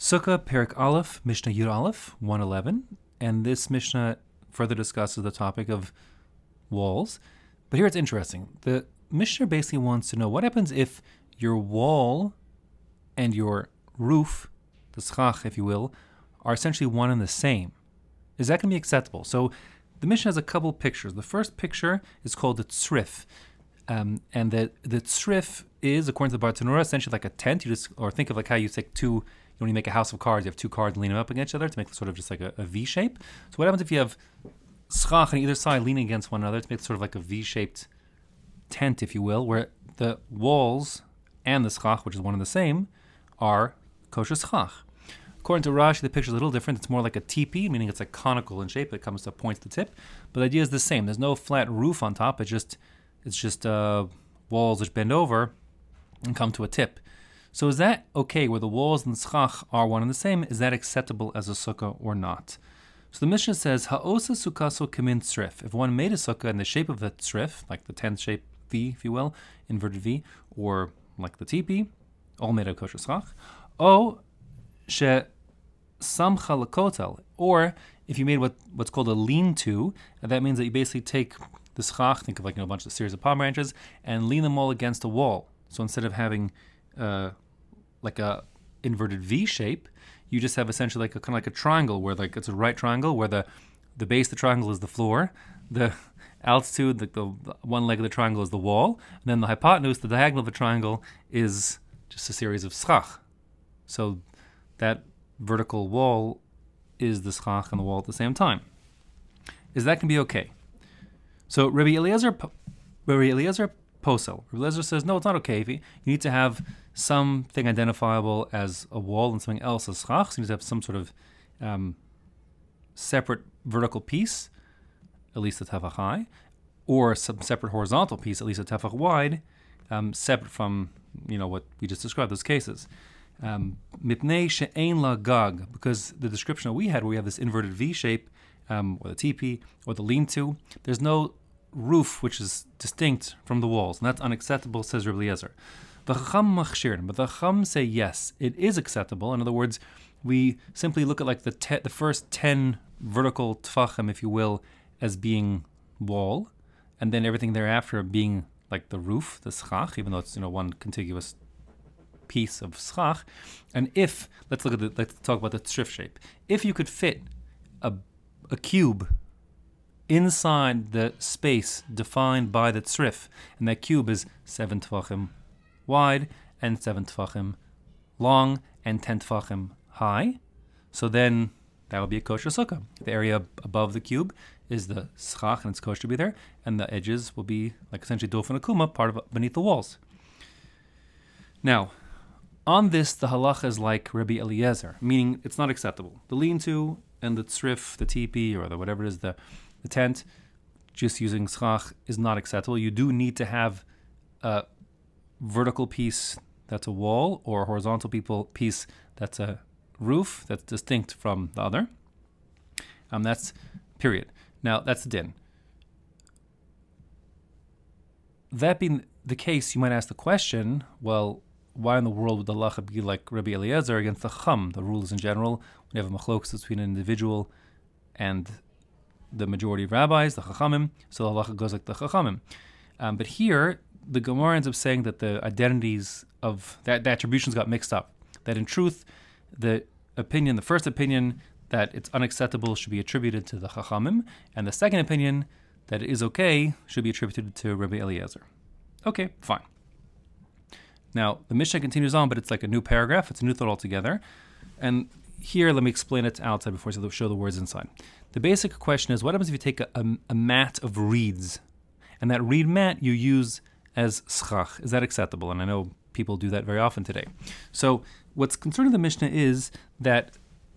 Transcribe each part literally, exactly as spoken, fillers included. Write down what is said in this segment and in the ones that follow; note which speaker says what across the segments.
Speaker 1: Sukkah, Perik Aleph, Mishnah Yud Aleph, one eleven, and this Mishnah further discusses the topic of walls. But here it's interesting. The Mishnah basically wants to know what happens if your wall and your roof, the schach, if you will, are essentially one and the same. Is that going to be acceptable? So the Mishnah has a couple pictures. The first picture is called the tzrif. Um, and the, the tzrif is, according to the Bartanura, essentially like a tent. You just, or think of like how you take two, when you make a house of cards, you have two cards leaning up against each other to make sort of just like a, a V shape. So what happens if you have schach on either side leaning against one another to make sort of like a V-shaped tent, if you will, where the walls and the schach, which is one and the same, are kosher schach. According to Rashi, the picture is a little different. It's more like a teepee, meaning it's like conical in shape. It comes to a point to the tip. But the idea is the same. There's no flat roof on top. It's just it's just uh, walls which bend over and come to a tip. So is that okay, where the walls and the schach are one and the same? Is that acceptable as a sukkah or not? So the Mishnah says, Ha'osa sukkaso kamin tzrif. If one made a sukkah in the shape of the tzrif, like the tent shape V, if you will, inverted V, or like the teepee, all made of kosher schach, o she samcha lakotel, or if you made what, what's called a lean-to, and that means that you basically take the schach, think of like you know, a bunch of series of palm branches, and lean them all against a wall. So instead of having uh, like a inverted V shape, you just have essentially like a kind of like a triangle where like it's a right triangle where the the base of the triangle is the floor, the altitude, the, the one leg of the triangle is the wall, and then the hypotenuse, the diagonal of the triangle, is just a series of schach. So that vertical wall is the schach and the wall at the same time. Is that can be okay? So Rabbi Eliezer, Rabbi Eliezer Posel, Rabbi Eliezer says no, it's not okay. You need to have something identifiable as a wall and something else as schach. So you need to have some sort of um, separate vertical piece, at least a tefach high, or some separate horizontal piece, at least a tefach wide, um, separate from you know what we just described, those cases. Mipnei she'ein la gag, because the description that we had, where we have this inverted V shape, um, or the teepee, or the lean-to, there's no roof which is distinct from the walls, and that's unacceptable, says Rabbi Eliezer. The Chacham machshirin, but the Chacham say yes, it is acceptable. In other words, we simply look at like the te- the first ten vertical tfachim, if you will, as being wall, and then everything thereafter being like the roof, the schach, even though it's you know one contiguous piece of schach. And if let's look at the let's talk about the tzrif shape. If you could fit a a cube inside the space defined by the tzrif, and that cube is seven tefachim wide and seven tefachim long and ten tefachim high, so then that would be a kosher sukkah. The area above the cube is the schach, and it's kosher to be there, and the edges will be like essentially dof and akuma, part of beneath the walls. Now, on this, the halacha is like Rabbi Eliezer, meaning it's not acceptable. The lean-to and the tzrif, the teepee, or the whatever it is, the, the tent, just using schach is not acceptable. You do need to have a vertical piece that's a wall, or a horizontal people piece that's a roof that's distinct from the other. Um, that's period. Now, that's the din. That being the case, you might ask the question, well, why in the world would the halacha be like Rabbi Eliezer against the Chacham? The rules in general, we have a machlokas between an individual and the majority of rabbis, the Chachamim, so the halacha goes like the Chachamim. Um, but here, the Gemara ends up saying that the identities of that the attributions got mixed up. That in truth, the opinion, the first opinion that it's unacceptable should be attributed to the Chachamim, and the second opinion that it is okay should be attributed to Rabbi Eliezer. Okay, fine. Now, the Mishnah continues on, but it's like a new paragraph. It's a new thought altogether. And here, let me explain it outside before I show the words inside. The basic question is, what happens if you take a, a, a mat of reeds, and that reed mat you use as schach? Is that acceptable? And I know people do that very often today. So what's concerning the Mishnah is that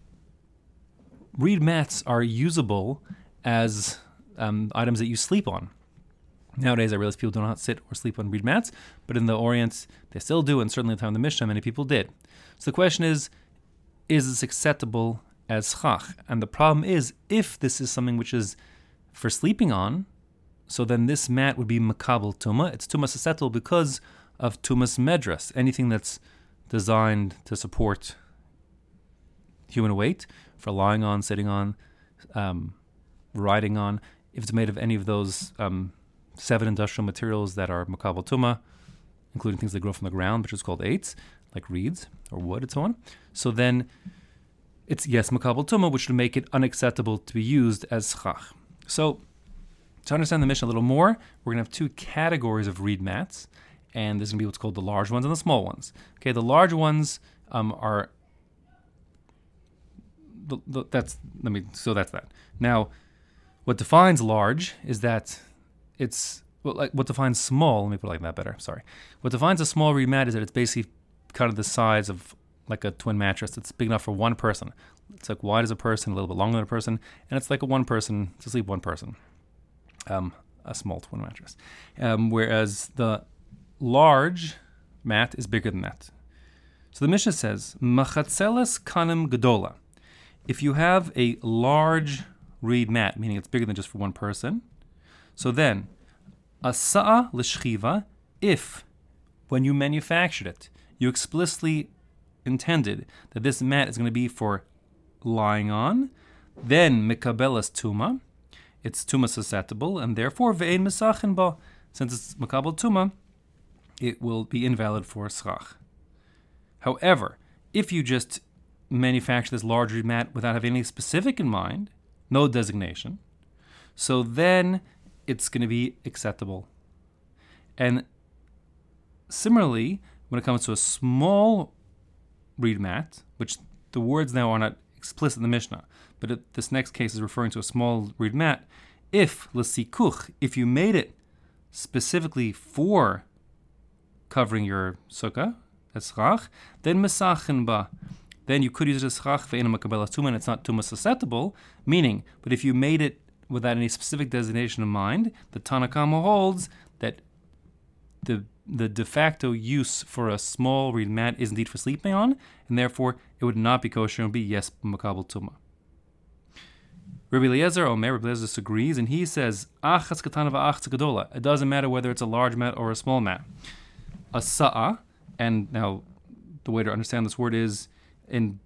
Speaker 1: reed mats are usable as um, items that you sleep on. Nowadays, I realize people do not sit or sleep on reed mats, but in the Orient, they still do, and certainly at the time of the Mishnah, many people did. So the question is, is this acceptable as schach? And the problem is, if this is something which is for sleeping on, so then this mat would be makabel tuma. It's tumas asetel because of tumas medras, anything that's designed to support human weight, for lying on, sitting on, um, riding on. If it's made of any of those um, seven industrial materials that are makabel tuma, including things that grow from the ground, which is called eitz, like reeds or wood and so on. So then it's, yes, makabel tuma, which would make it unacceptable to be used as schach. So to understand the Mishnah a little more, we're going to have two categories of reed mats, and there's going to be what's called the large ones and the small ones. Okay, the large ones um, are, the, the, that's, let me, so that's that. Now, what defines large is that it's, well, like what defines small, let me put it like that better, sorry. What defines a small reed mat is that it's basically kind of the size of like a twin mattress. It's big enough for one person. It's like wide as a person, a little bit longer than a person, and it's like a one person, to sleep one person. Um, a small twin mattress. Um, whereas the large mat is bigger than that. So the Mishnah says, Machatzeles kanim gedola. If you have a large reed mat, meaning it's bigger than just for one person, so then, asa'a l'shchiva, if, when you manufactured it, you explicitly intended that this mat is going to be for lying on, then mikabelas tuma, it's tuma susceptible, and therefore ve'ein mesachin ba, since it's makabel tuma, it will be invalid for schach. However, if you just manufacture this large reed mat without having anything specific in mind, no designation, so then it's going to be acceptable. And similarly, when it comes to a small reed mat, which the words now are not explicit in the Mishnah, but it, this next case is referring to a small reed mat, if l'sikuch, if you made it specifically for covering your sukkah, as schach, then mesachin ba, then you could use it as schach ve'ena makabelas tuma, and it's not tuma susceptible, meaning, but if you made it without any specific designation in mind, the Tanna Kamma holds that the the de facto use for a small reed mat is indeed for sleeping on, and therefore it would not be kosher and be yes makabel tuma. Rabbi Eliezer Omer, Rabbi Eliezer disagrees, and he says, Achas katana va'achas gedola. It doesn't matter whether it's a large mat or a small mat. A sa'a, and now the way to understand this word is, in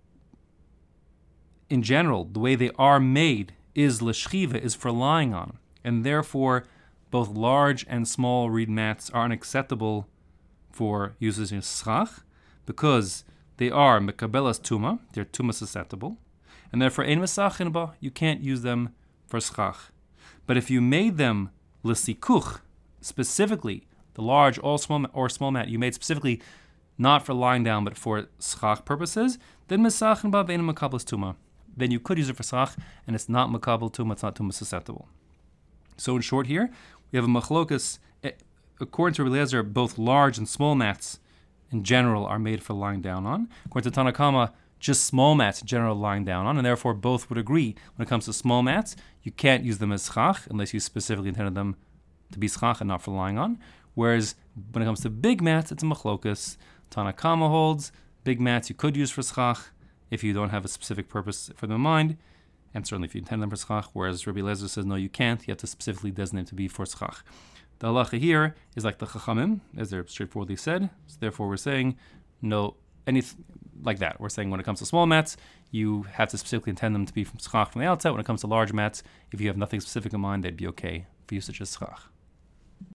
Speaker 1: in general, the way they are made is l'shchiva, is for lying on, and therefore both large and small reed mats are unacceptable for uses in schach because they are mekabelas tuma, they're tuma susceptible, and therefore ein mesachin ba, you can't use them for schach. But if you made them l'sikuch, specifically the large or small or small mat you made specifically not for lying down but for schach purposes, then mesachin ba ve'ein mekabelas tuma. Then you could use it for schach, and it's not makabel tuma, it's not tuma susceptible. So in short here, we have a machlokas. According to Rabbi Eliezer, both large and small mats in general are made for lying down on. According to Tanna Kamma, just small mats in general lying down on, and therefore both would agree when it comes to small mats, you can't use them as schach unless you specifically intended them to be schach and not for lying on. Whereas when it comes to big mats, it's a machlokas. Tanna Kamma holds big mats you could use for schach if you don't have a specific purpose for them in mind, and certainly if you intend them for schach, whereas Rabbi Eliezer says, no, you can't, you have to specifically designate to be for schach. The halacha here is like the chachamim, as they're straightforwardly said, so therefore we're saying, no, anything like that. We're saying when it comes to small mats, you have to specifically intend them to be from schach from the outset. When it comes to large mats, if you have nothing specific in mind, they'd be okay for usage as schach.